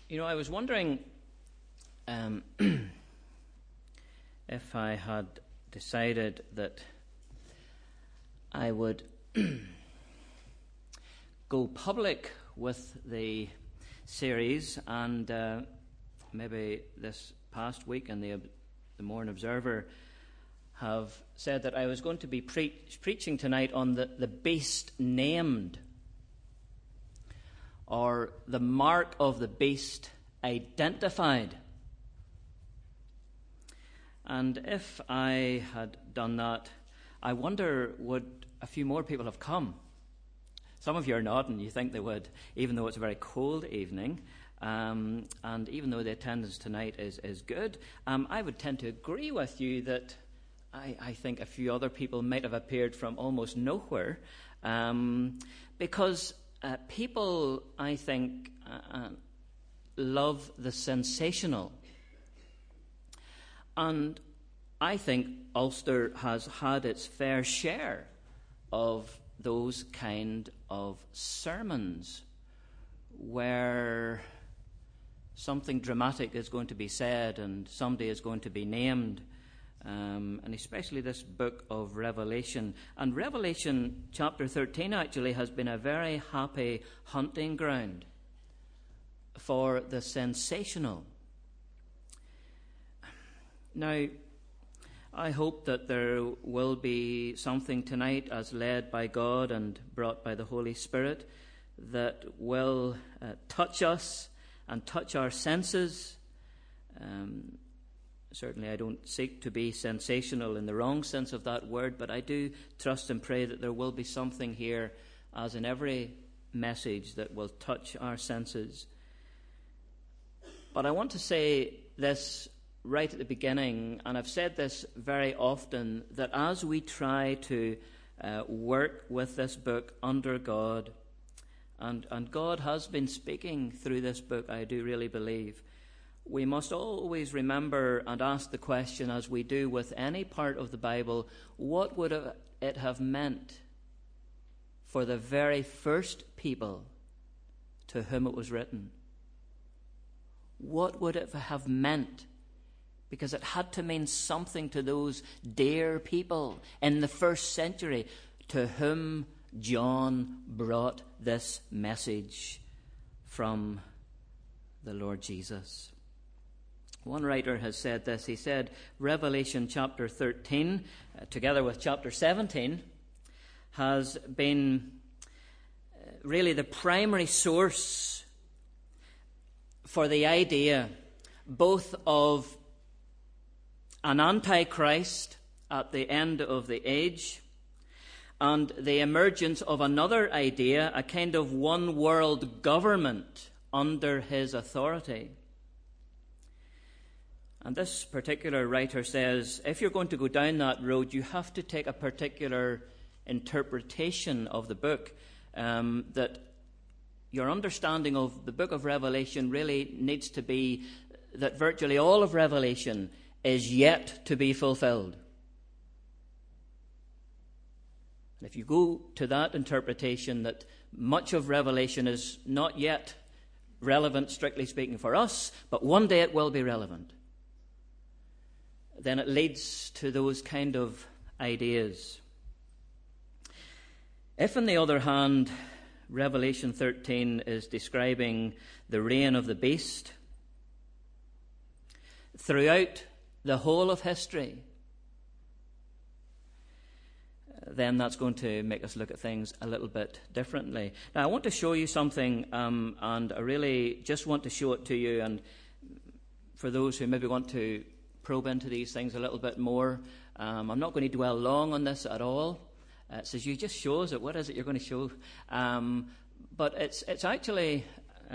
I was wondering if I had decided that I would go public with the series, and maybe this past week in the Mourne Observer have said that I was going to be preaching tonight on the beast named, or the mark of the beast identified. And if I had done that, I wonder, would a few more people have come? Some of you are nodding, you think they would, even though it's a very cold evening, and even though the attendance tonight is good. I would tend to agree with you that I think a few other people might have appeared from almost nowhere, because people, I think, love the sensational. And I think Ulster has had its fair share of those kind of sermons where something dramatic is going to be said and somebody is going to be named, and especially this book of Revelation. And Revelation chapter 13 actually has been a very happy hunting ground for the sensational. Now, I hope that there will be something tonight, as led by God and brought by the Holy Spirit, that will touch us and touch our senses. Certainly I don't seek to be sensational in the wrong sense of that word, but I do trust and pray that there will be something here, as in every message, that will touch our senses. But I want to say this right at the beginning, and I've said this very often, that as we try to work with this book under God, and God has been speaking through this book, I do really believe, we must always remember and ask the question, as we do with any part of the Bible, what would it have meant for the very first people to whom it was written? What would it have meant? Because it had to mean something to those dear people in the first century to whom John brought this message from the Lord Jesus. One writer has said this. He said, Revelation chapter 13, together with chapter 17, has been really the primary source for the idea both of an antichrist at the end of the age and the emergence of another idea, a kind of one world government under his authority. And this particular writer says, if you're going to go down that road, you have to take a particular interpretation of the book, that your understanding of the book of Revelation really needs to be that virtually all of Revelation is yet to be fulfilled. And if you go to that interpretation, that much of Revelation is not yet relevant, strictly speaking, for us, but one day it will be relevant, then it leads to those kind of ideas. If, on the other hand, Revelation 13 is describing the reign of the beast throughout the whole of history, then that's going to make us look at things a little bit differently. Now, I want to show you something, and I really just want to show it to you, and for those who maybe want to probe into these things a little bit more, I'm not going to dwell long on this at all. It says, you just show us it. What is it you're going to show? But it's actually...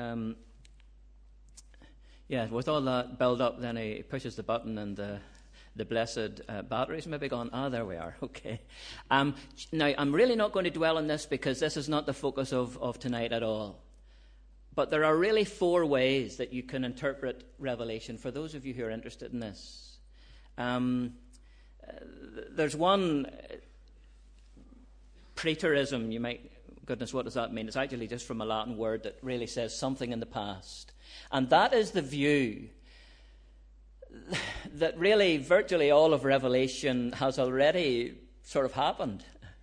with all that build-up, then he pushes the button and the blessed batteries maybe gone, there we are, okay. Now, I'm really not going to dwell on this because this is not the focus of tonight at all. But there are really 4 ways that you can interpret Revelation for those of you who are interested in this. There's one preterism, you might Goodness, what does that mean? It's actually just from a Latin word that really says something in the past. And that is the view that really virtually all of Revelation has already sort of happened.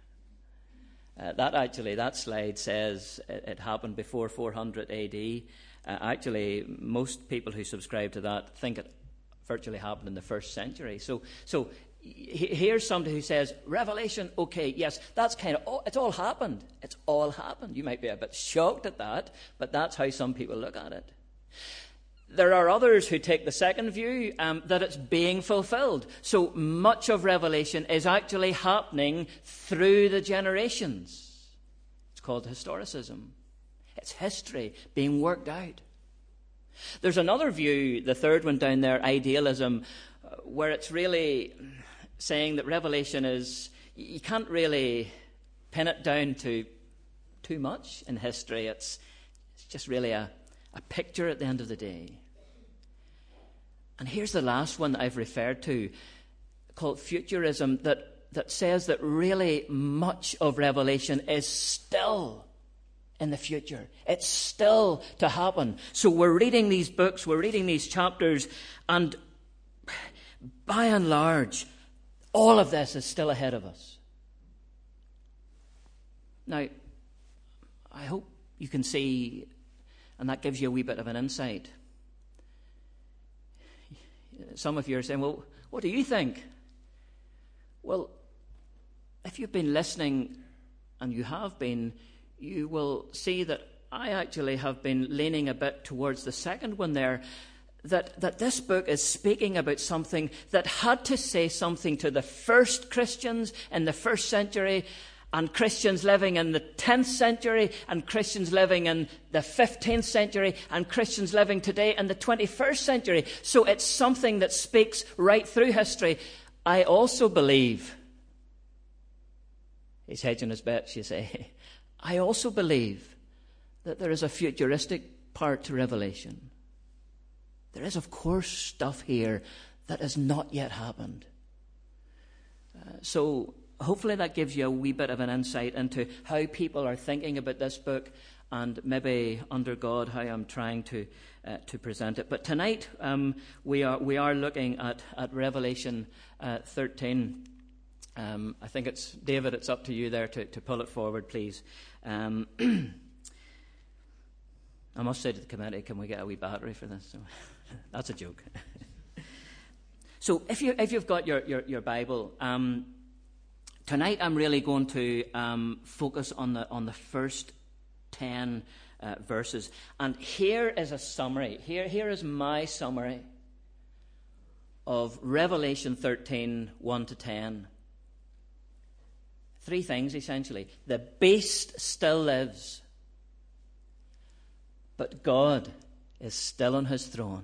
That slide says it happened before 400 AD. Actually, most people who subscribe to that think it virtually happened in the first century. So here's somebody who says, Revelation, okay, yes, that's kind of, it's all happened. It's all happened. You might be a bit shocked at that, but that's how some people look at it. There are others who take the second view, that it's being fulfilled. So much of Revelation is actually happening through the generations. It's called historicism. It's history being worked out. There's another view, the third one down there, idealism, where it's really saying that Revelation is, you can't really pin it down to too much in history. It's just really a picture at the end of the day. And here's the last one that I've referred to, called futurism, that says that really much of Revelation is still in the future. It's still to happen. So we're reading these books, we're reading these chapters, and by and large, all of this is still ahead of us. Now, I hope you can see, and that gives you a wee bit of an insight. Some of you are saying, well, what do you think? Well, if you've been listening, and you have been, you will see that I actually have been leaning a bit towards the second one there, that this book is speaking about something that had to say something to the first Christians in the first century, and Christians living in the 10th century, and Christians living in the 15th century, and Christians living today in the 21st century. So it's something that speaks right through history. I also believe, he's hedging his bets, you say, I also believe that there is a futuristic part to Revelation. There is, of course, stuff here that has not yet happened. So hopefully that gives you a wee bit of an insight into how people are thinking about this book, and maybe under God how I'm trying to present it. But tonight we are looking at Revelation 13. I think it's David. It's up to you there to pull it forward, please. I must say to the committee, can we get a wee battery for this? So, that's a joke. So if you've got your Bible. Tonight I'm really going to focus on the first 10 verses. And here is a summary. Here is my summary of Revelation 13, 1 to 10. Three things, essentially. The beast still lives, but God is still on his throne.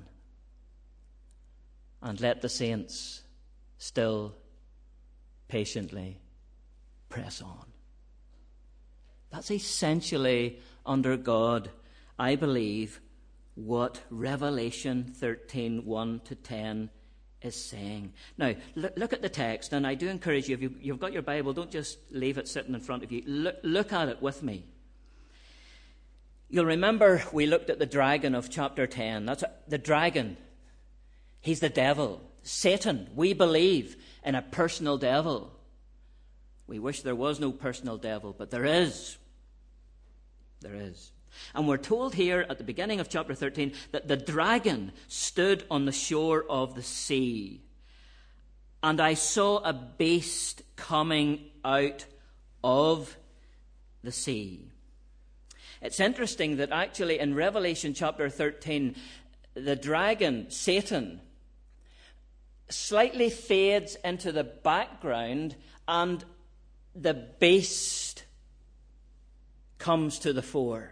And let the saints still patiently press on. That's essentially, under God, I believe, what Revelation 13, 1 to 10 is saying. Now, look at the text, and I do encourage you, if you've got your Bible, don't just leave it sitting in front of you. Look at it with me. You'll remember we looked at the dragon of chapter 10. That's the dragon. He's the devil. Satan. We believe in a personal devil. We wish there was no personal devil, but there is. There is. And we're told here at the beginning of chapter 13 that the dragon stood on the shore of the sea. And I saw a beast coming out of the sea. It's interesting that actually in Revelation chapter 13, the dragon, Satan, slightly fades into the background, and the beast comes to the fore.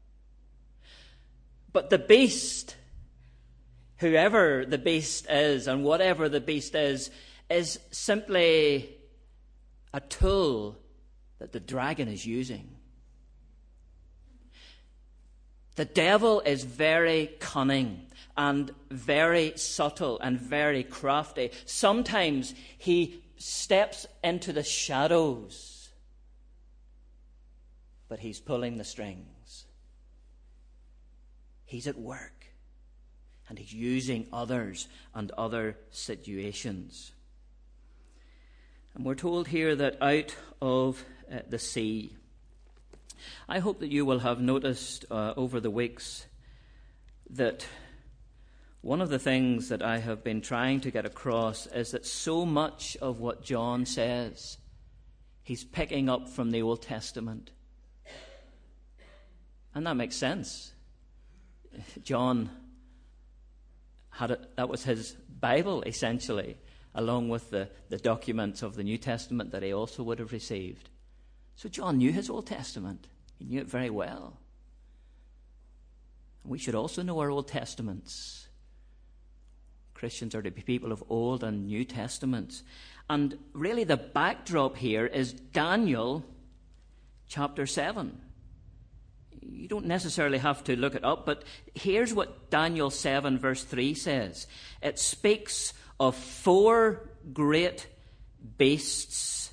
But the beast, whoever the beast is and whatever the beast is simply a tool that the dragon is using. The devil is very cunning and very subtle and very crafty. Sometimes he steps into the shadows but he's pulling the strings. He's at work, and he's using others and other situations. And we're told here that out of the sea. I hope that you will have noticed over the weeks that one of the things that I have been trying to get across is that so much of what John says, he's picking up from the Old Testament. And that makes sense. John that was his Bible, essentially, along with the documents of the New Testament that he also would have received. So John knew his Old Testament. He knew it very well. We should also know our Old Testaments. Christians are to be people of Old and New Testaments. And really the backdrop here is Daniel chapter 7. You don't necessarily have to look it up, but here's what Daniel 7 verse 3 says. It speaks of 4 great beasts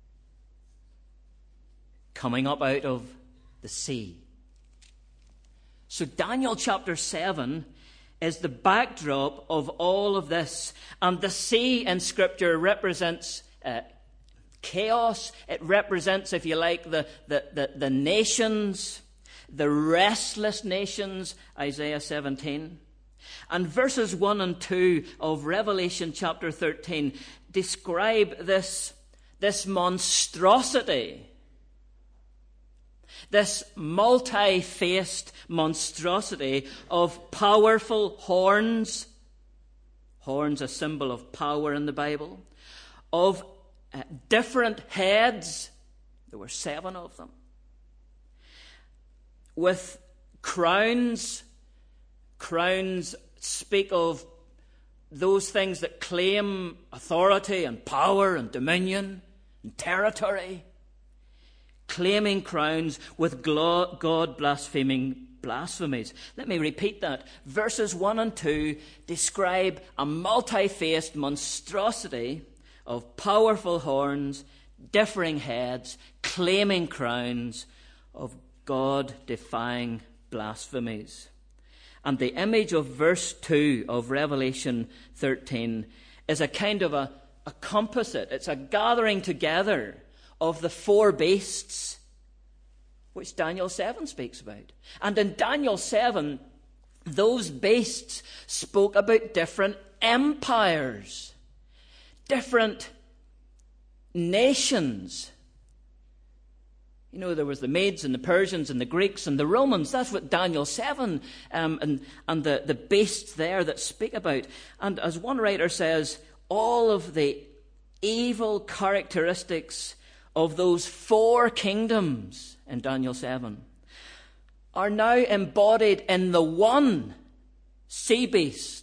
coming up out of the sea. So Daniel chapter 7 is the backdrop of all of this. And the sea in Scripture represents chaos. It represents, if you like, the nations, the restless nations, Isaiah 17. And verses 1 and 2 of Revelation chapter 13 describe this monstrosity, this multi-faced monstrosity of powerful horns, horns a symbol of power in the Bible, of different heads, there were 7 of them, with crowns. Crowns speak of those things that claim authority and power and dominion and territory. Claiming crowns with God blaspheming blasphemies. Let me repeat that. Verses 1 and 2 describe a multi-faced monstrosity of powerful horns, differing heads, claiming crowns of God-defying blasphemies. And the image of verse 2 of Revelation 13 is a kind of a composite. It's a gathering together of the 4 beasts, which Daniel 7 speaks about. And in Daniel 7, those beasts spoke about different empires, different nations. You know, there was the Medes and the Persians and the Greeks and the Romans. That's what Daniel 7 and the beasts there that speak about. And as one writer says, all of the evil characteristics of those 4 kingdoms in Daniel 7 are now embodied in the one sea beast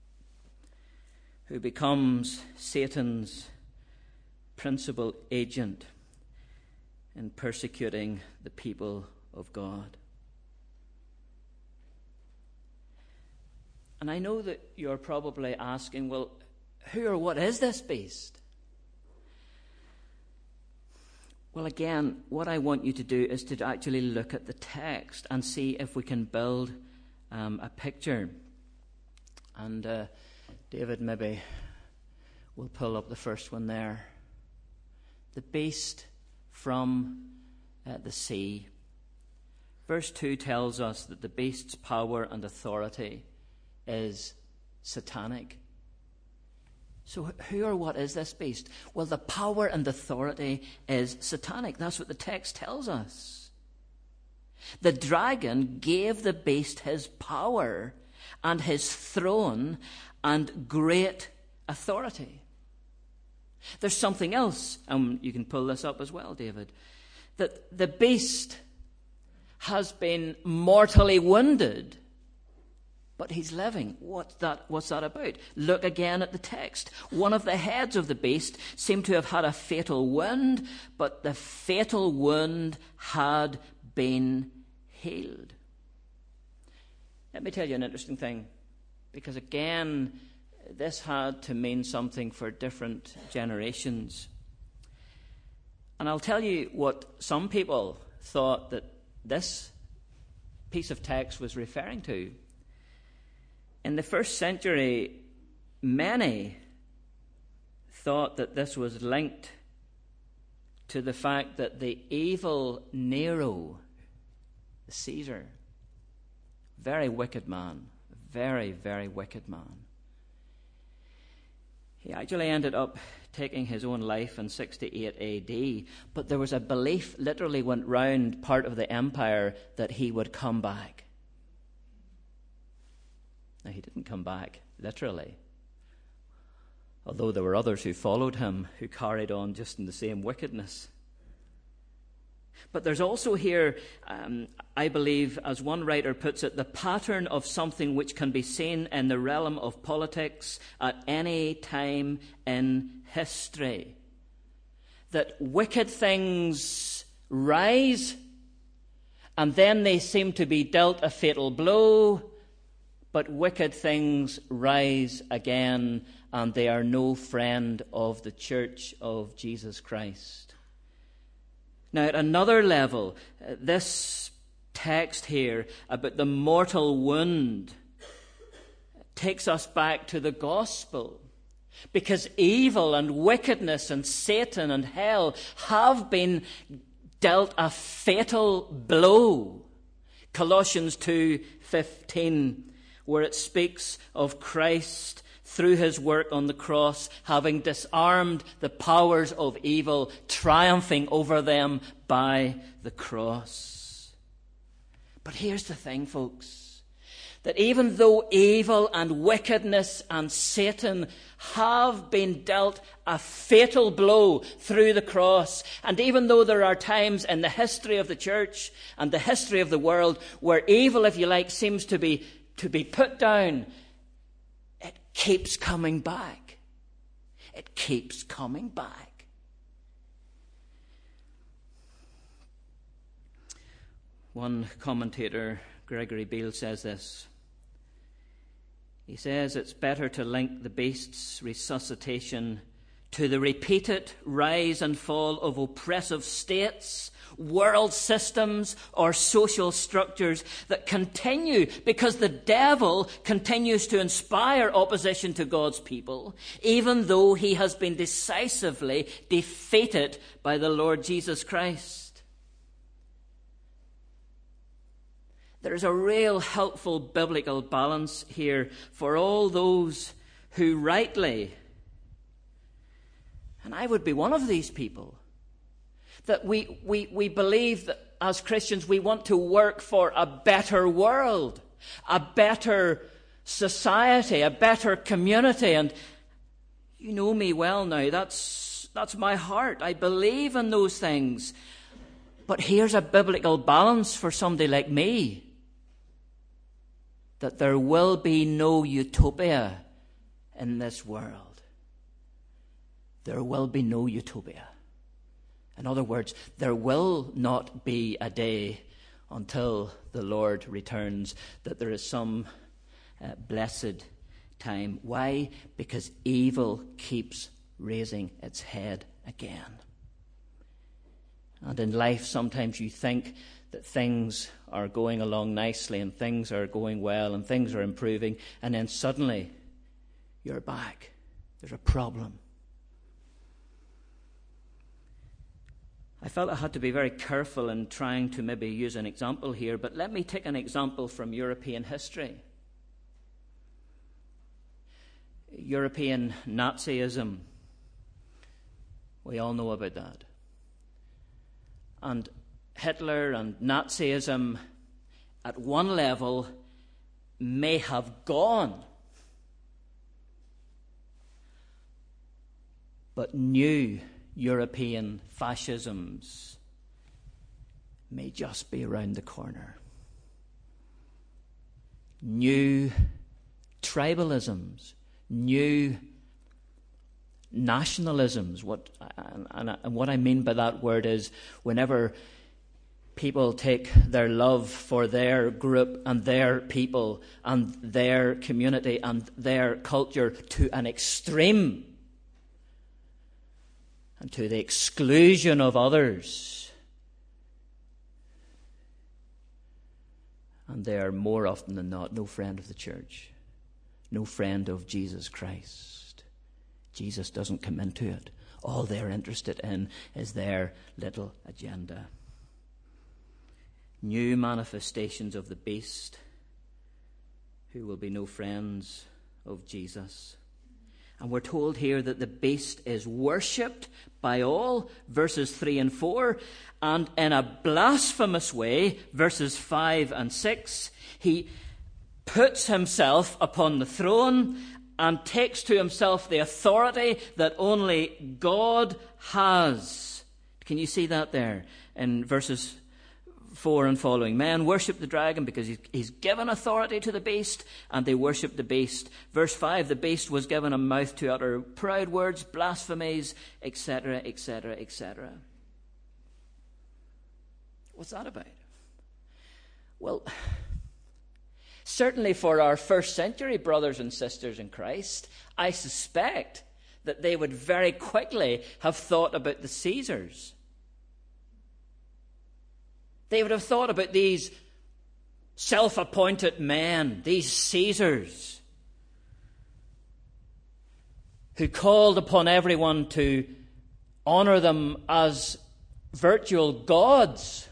who becomes Satan's principal agent in persecuting the people of God. And I know that you're probably asking, well, who or what is this beast? Well, again, what I want you to do is to actually look at the text and see if we can build a picture. And David maybe will pull up the first one there. The beast from the sea. Verse 2 tells us that the beast's power and authority is satanic. So who or what is this beast? Well, the power and authority is satanic. That's what the text tells us. The dragon gave the beast his power and his throne and great authority. There's something else, and you can pull this up as well, David, that the beast has been mortally wounded, but he's living. What's that about? Look again at the text. One of the heads of the beast seemed to have had a fatal wound, but the fatal wound had been healed. Let me tell you an interesting thing, because again, this had to mean something for different generations. And I'll tell you what some people thought that this piece of text was referring to. In the first century, many thought that this was linked to the fact that the evil Nero, Caesar, very wicked man, very, very wicked man. He actually ended up taking his own life in 68 AD, but there was a belief, literally went round part of the empire, that he would come back. Now, he didn't come back, literally, although there were others who followed him who carried on just in the same wickedness. But there's also here, I believe, as one writer puts it, the pattern of something which can be seen in the realm of politics at any time in history. That wicked things rise, and then they seem to be dealt a fatal blow, but wicked things rise again, and they are no friend of the Church of Jesus Christ. Now, at another level, this text here about the mortal wound takes us back to the gospel, because evil and wickedness and Satan and hell have been dealt a fatal blow. Colossians 2:15, where it speaks of Christ through his work on the cross, having disarmed the powers of evil, triumphing over them by the cross. But here's the thing, folks, that even though evil and wickedness and Satan have been dealt a fatal blow through the cross, and even though there are times in the history of the church and the history of the world where evil, if you like, seems to be put down, it keeps coming back. It keeps coming back. One commentator, Gregory Beale, says this. He says it's better to link the beast's resuscitation to the repeated rise and fall of oppressive states, world systems, or social structures that continue because the devil continues to inspire opposition to God's people, even though he has been decisively defeated by the Lord Jesus Christ. There is a real helpful biblical balance here for all those who rightly, and I would be one of these people, that we believe that as Christians we want to work for a better world, a better society, a better community. And you know me well now, that's my heart. I believe in those things. But here's a biblical balance for somebody like me, that there will be no utopia in this world. There will be no utopia. In other words, there will not be a day until the Lord returns that there is some blessed time. Why? Because evil keeps raising its head again. And in life, sometimes you think that things are going along nicely and things are going well and things are improving, and then suddenly you're back. There's a problem. I felt I had to be very careful in trying to maybe use an example here, but let me take an example from European history. European Nazism. We all know about that. And Hitler and Nazism, at one level, may have gone. But new European fascisms may just be around the corner. New tribalisms, new nationalisms. What I mean by that word is whenever people take their love for their group and their people and their community and their culture to an extreme and to the exclusion of others, And they are more often than not no friend of the church, no friend of Jesus Christ. Jesus doesn't come into it. All they're interested in is their little agenda. New manifestations of the beast who will be no friends of Jesus. And we're told here that the beast is worshipped by all, verses 3 and 4, and in a blasphemous way, verses 5 and 6, he puts himself upon the throne and takes to himself the authority that only God has. Can you see that there in verses 4 and following? Men worship the dragon because he's given authority to the beast, and they worship the beast. Verse 5, the beast was given a mouth to utter proud words, blasphemies, etc., etc., etc. What's that about? Well, certainly for our first century brothers and sisters in Christ, I suspect that they would very quickly have thought about the Caesars. They would have thought about these self-appointed men, these Caesars, who called upon everyone to honor them as virtual gods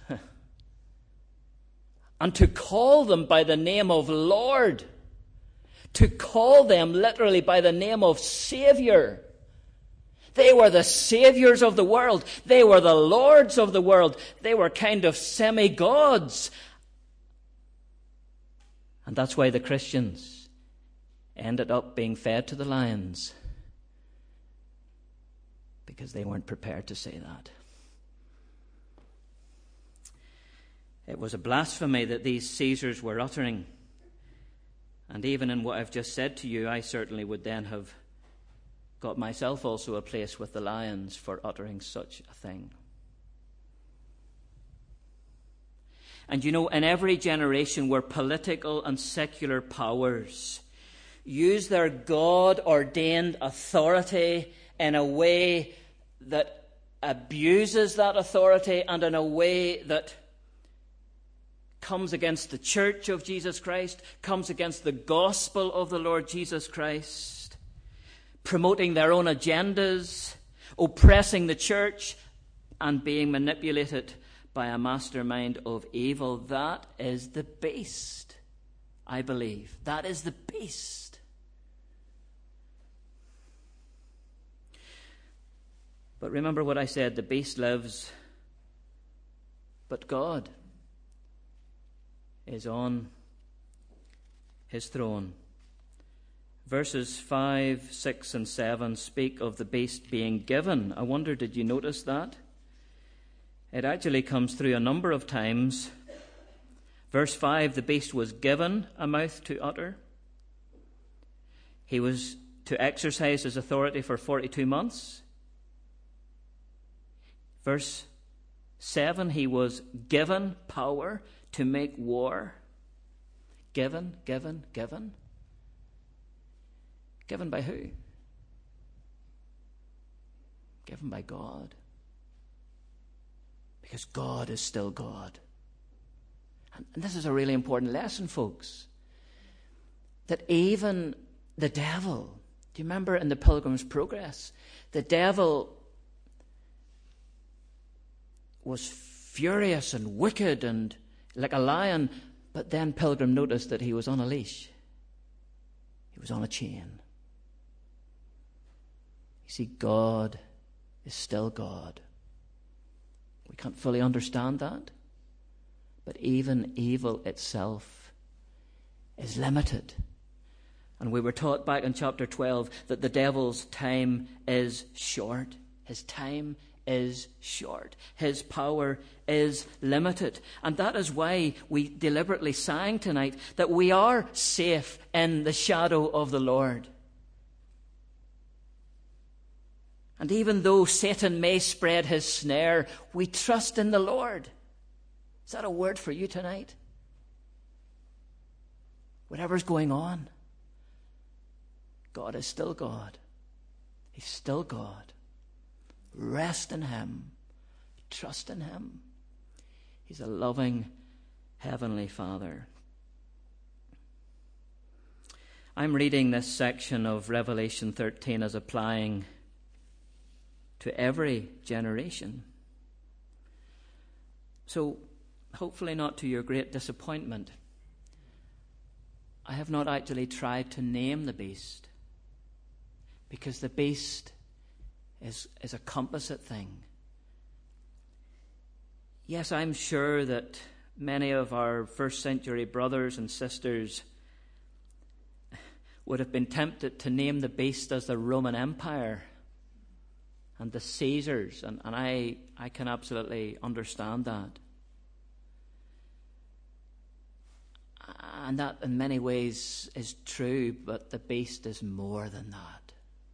and to call them by the name of Lord, to call them literally by the name of Savior. They were the saviors of the world. They were the lords of the world. They were kind of semi-gods. And that's why the Christians ended up being fed to the lions, because they weren't prepared to say that. It was a blasphemy that these Caesars were uttering. And even in what I've just said to you, I certainly would then have got myself also a place with the lions for uttering such a thing. And you know, in every generation where political and secular powers use their God-ordained authority in a way that abuses that authority and in a way that comes against the church of Jesus Christ, comes against the gospel of the Lord Jesus Christ, promoting their own agendas, oppressing the church, and being manipulated by a mastermind of evil. That is the beast, I believe. That is the beast. But remember what I said, the beast lives, but God is on his throne. Verses 5, 6, and 7 speak of the beast being given. I wonder, did you notice that? It actually comes through a number of times. Verse 5, the beast was given a mouth to utter. He was to exercise his authority for 42 months. Verse 7, he was given power to make war. Given. Given by who? Given by God. Because God is still God. And this is a really important lesson, folks. That even the devil, do you remember in the Pilgrim's Progress? The devil was furious and wicked and like a lion, but then Pilgrim noticed that he was on a leash. He was on a chain. You see, God is still God. We can't fully understand that, but even evil itself is limited. And we were taught back in chapter 12 that the devil's time is short. His time is short. His power is limited. And that is why we deliberately sang tonight that we are safe in the shadow of the Lord. And even though Satan may spread his snare, we trust in the Lord. Is that a word for you tonight? Whatever's going on, God is still God. He's still God. Rest in him. Trust in him. He's a loving Heavenly Father. I'm reading this section of Revelation 13 as applying to every generation. So, hopefully not to your great disappointment, I have not actually tried to name the beast, because the beast is a composite thing. Yes, I'm sure that many of our first century brothers and sisters would have been tempted to name the beast as the Roman Empire and the Caesars, and I can absolutely understand that. And that in many ways is true, but the beast is more than that.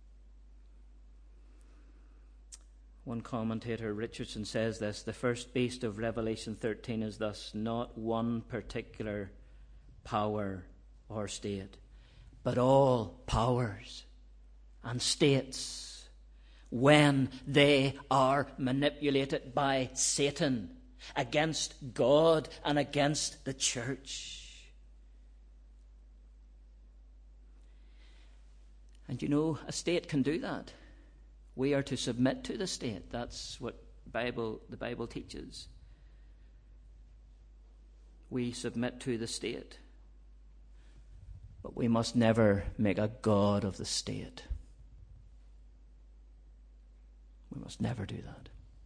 One commentator, Richardson, says this: the first beast of Revelation 13 is thus not one particular power or state, but all powers and states when they are manipulated by Satan against God and against the church. And you know, a state can do that. We are to submit to the state. That's what the Bible teaches. We submit to the state. But we must never make a god of the state. We must never do that.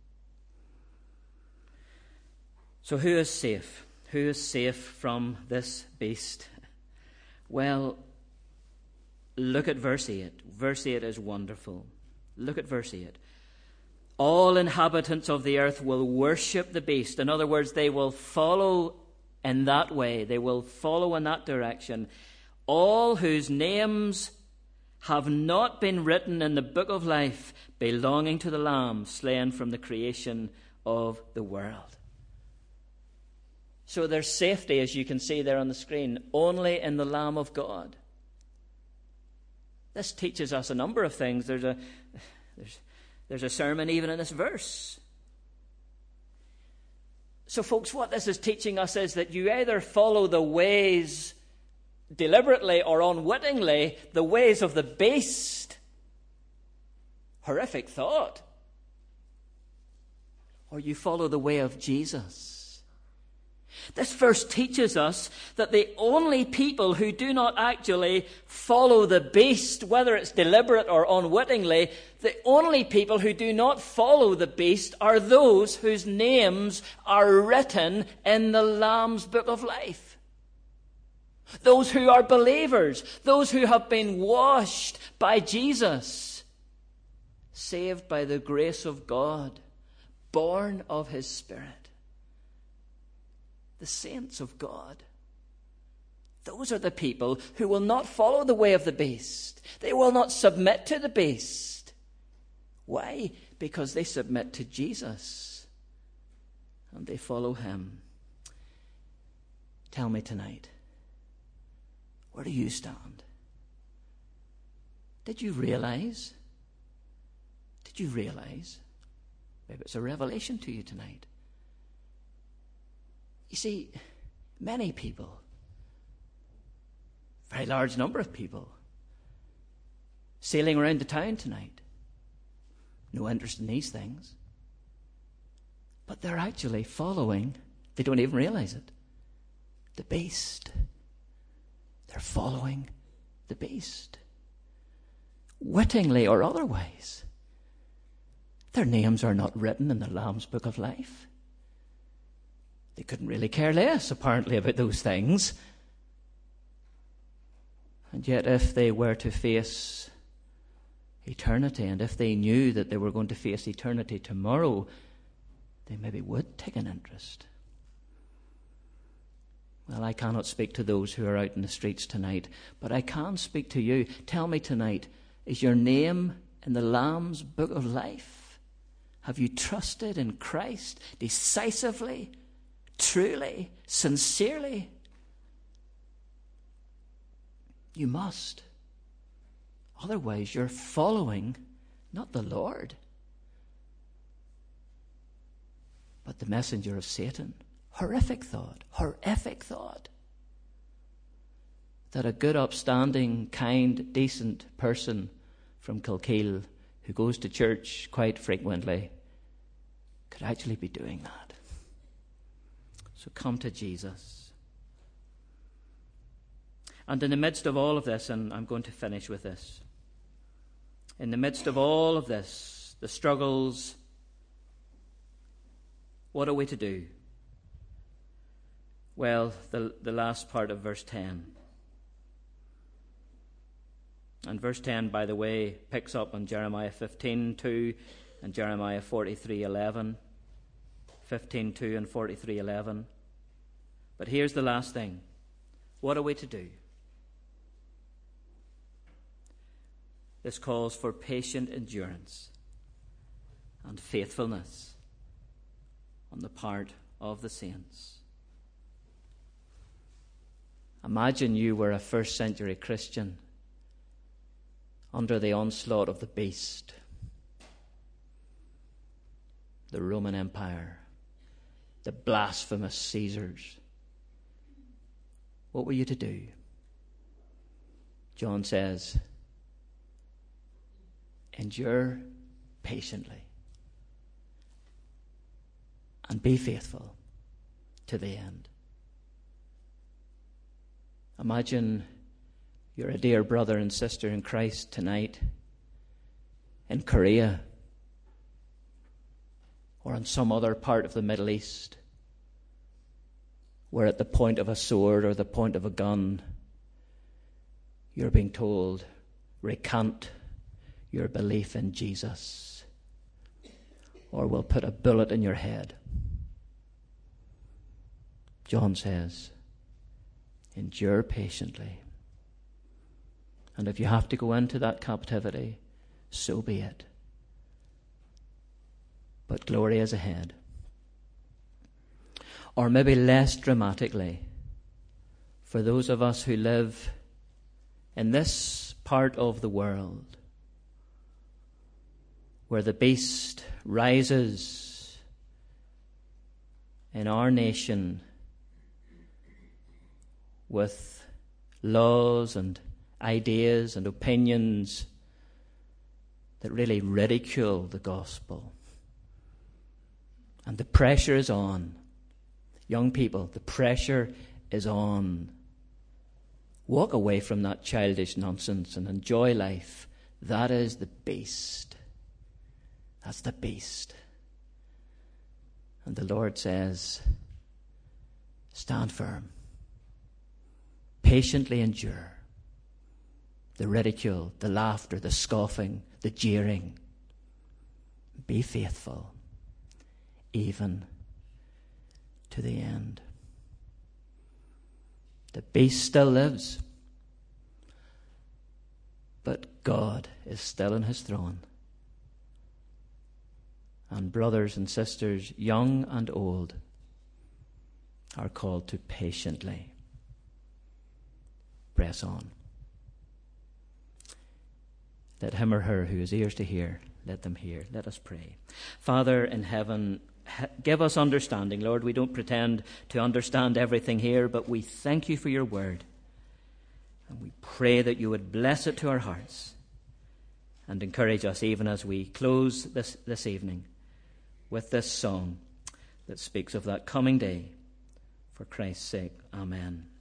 So who is safe? Who is safe from this beast? Well, look at verse 8. Verse 8 is wonderful. Look at verse 8. All inhabitants of the earth will worship the beast. In other words, they will follow in that way. They will follow in that direction. All whose names have not been written in the book of life belonging to the Lamb slain from the creation of the world. So there's safety, as you can see there on the screen, only in the Lamb of God. This teaches us a number of things. There's a sermon even in this verse. So folks, what this is teaching us is that you either follow the ways, deliberately or unwittingly, the ways of the beast. Horrific thought. Or you follow the way of Jesus. This verse teaches us that the only people who do not actually follow the beast, whether it's deliberate or unwittingly, the only people who do not follow the beast are those whose names are written in the Lamb's book of life. Those who are believers, those who have been washed by Jesus, saved by the grace of God, born of his Spirit. The saints of God. Those are the people who will not follow the way of the beast. They will not submit to the beast. Why? Because they submit to Jesus and they follow him. Tell me tonight, where do you stand? Did you realize? Maybe it's a revelation to you tonight. You see, many people, very large number of people, sailing around the town tonight, no interest in these things, but they're actually following, they don't even realize it, the beast. They're following the beast, wittingly or otherwise. Their names are not written in the Lamb's book of life. They couldn't really care less, apparently, about those things. And yet, if they were to face eternity, and if they knew that they were going to face eternity tomorrow, they maybe would take an interest. Well, I cannot speak to those who are out in the streets tonight, but I can speak to you. Tell me tonight, is your name in the Lamb's book of life? Have you trusted in Christ decisively, truly, sincerely? You must. Otherwise, you're following not the Lord, but the messenger of Satan. Horrific thought. Horrific thought. that a good, upstanding, kind, decent person from Kilkeel who goes to church quite frequently could actually be doing that. So come to Jesus. And in the midst of all of this, and I'm going to finish with this, in the midst of all of this, the struggles, what are we to do? Well, the last part of verse 10. And verse 10, by the way, picks up on Jeremiah 15:2 and Jeremiah 43:11. 15:2 and 43:11. But here's the last thing. What are we to do? This calls for patient endurance and faithfulness on the part of the saints. Imagine you were a first century Christian under the onslaught of the beast, the Roman Empire, the blasphemous Caesars. What were you to do? John says, endure patiently and be faithful to the end. Imagine you're a dear brother and sister in Christ tonight in Korea or in some other part of the Middle East where at the point of a sword or the point of a gun you're being told, recant your belief in Jesus or we'll put a bullet in your head. John says, endure patiently. And if you have to go into that captivity, so be it. But glory is ahead. Or maybe less dramatically, for those of us who live in this part of the world where the beast rises in our nation with laws and ideas and opinions that really ridicule the gospel. And the pressure is on. Young people, the pressure is on. Walk away from that childish nonsense and enjoy life. That is the beast. That's the beast. And the Lord says, stand firm. Patiently endure the ridicule, the laughter, the scoffing, the jeering. Be faithful, even to the end. The beast still lives, but God is still on his throne. And brothers and sisters, young and old, are called to patiently press on. Let him or her who has ears to hear, let them hear. Let us pray. Father in heaven, give us understanding. Lord, we don't pretend to understand everything here, but we thank you for your word. And we pray that you would bless it to our hearts and encourage us even as we close this evening with this song that speaks of that coming day. For Christ's sake, amen.